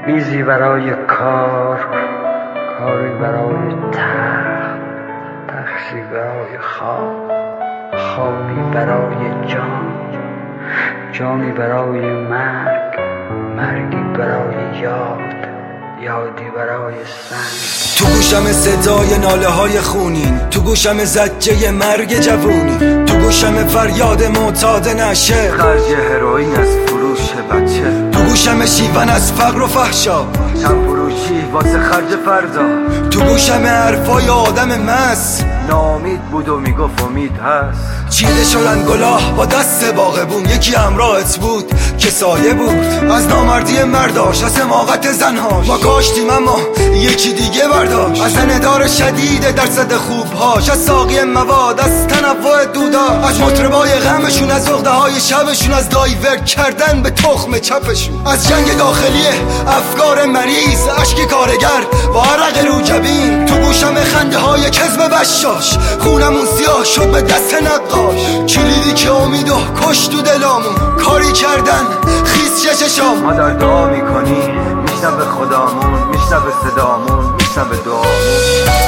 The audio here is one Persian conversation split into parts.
میزی برای کار، کاری برای تخت، تختی برای خواب، خوابی برای جان، جانی برای مرگ، مرگی برای یاد، یادی برای سنگ. تو گوشم صدای ناله های خونین، تو گوشم زجه مرگ جوونی، تو گوشم فریاد معتاد نشه، خرج هروئین از فروش بچه، تو گوشم شیون از فقر و فحشا، کم فروشی واسه خرج فردا، تو گوشم حرفای آدم مس ناامید بود و میگفت امید هست. چیده شدن گلاه با دست باغبون، یکی همراهت بود که سایه بود از نامردی مرداش، از حماقت زنهاش ما کاشتیم اما یکی دیگه برداشت، از زندار شدید درصد خوبهاش، از ساقی مواد، از تنوع دودا، از مطربای غمشون، از عقده های شبشون، از دایورت کردن به تخم چپشون، از جنگ داخلی افکار مریض، اشک کارگر با عرق رو جبین، تو گوشم خنده های کذب بشاش، خونمون سیاه شد به دست نقاش، کلیدی که امیدو کش تو دلامون، کاری کردن خیس چششام. ما در دعا میکنیم میشنوه خدامون، میشنوه صدامون، میشنوه دعامون.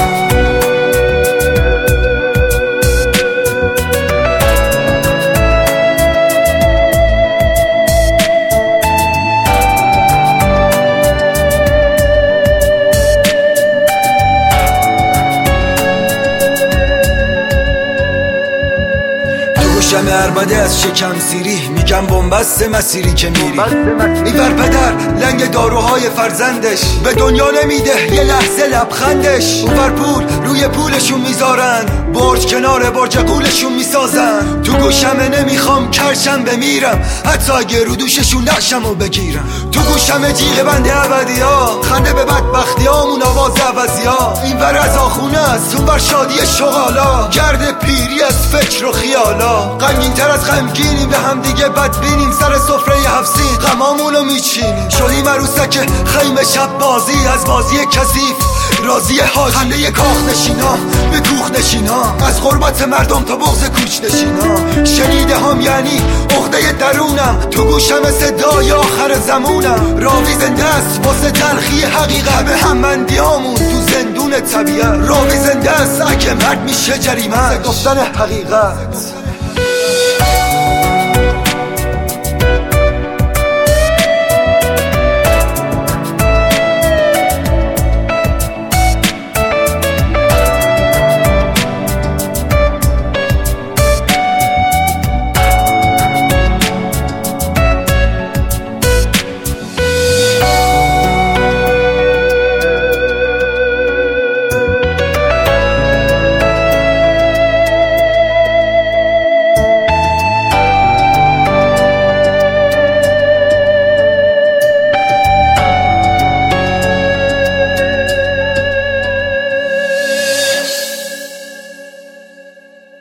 گوشم عربده از شکم سیری، میگم بنبست مسیری که میری، ایور پدر لنگ داروهای فرزندش، به دنیا نمیده یه لحظه لبخندش، اوور پول روی پولشون میذارن، برج کنار برج قولشون میسازن، تو گوشم نمیخوام کرشم بمیرم، حتی اگه رو دوششون نقشم و بگیرم، تو گوشم جیغ بنده ابدی ها، خنده به بدبختی هامون، آواز عوضی ها، اینور از آخونه است اونور شادی شغالا، گرد پیری از فکر و خیالا، غمگین تر از غمگینیم، به هم دیگه بدبینیم، سر سفره هفسین غمامونو میچینیم، شدیم عروسک خیمه شب بازی، از بازی کثیف راضی حاجی، خنده کاخ نشینا به کوخ نشینا، از غربت مردم تا بغض کوچ نشینا، شنیده هم یعنی عقده درونم، تو گوشم صدای آخر زمونم، راوی زنده است واسه تلخی حقیقت، به هممندیامون تو زندون طبیعت، راوی زنده است اگه مرد میشه جریمه گفتن حقیقت.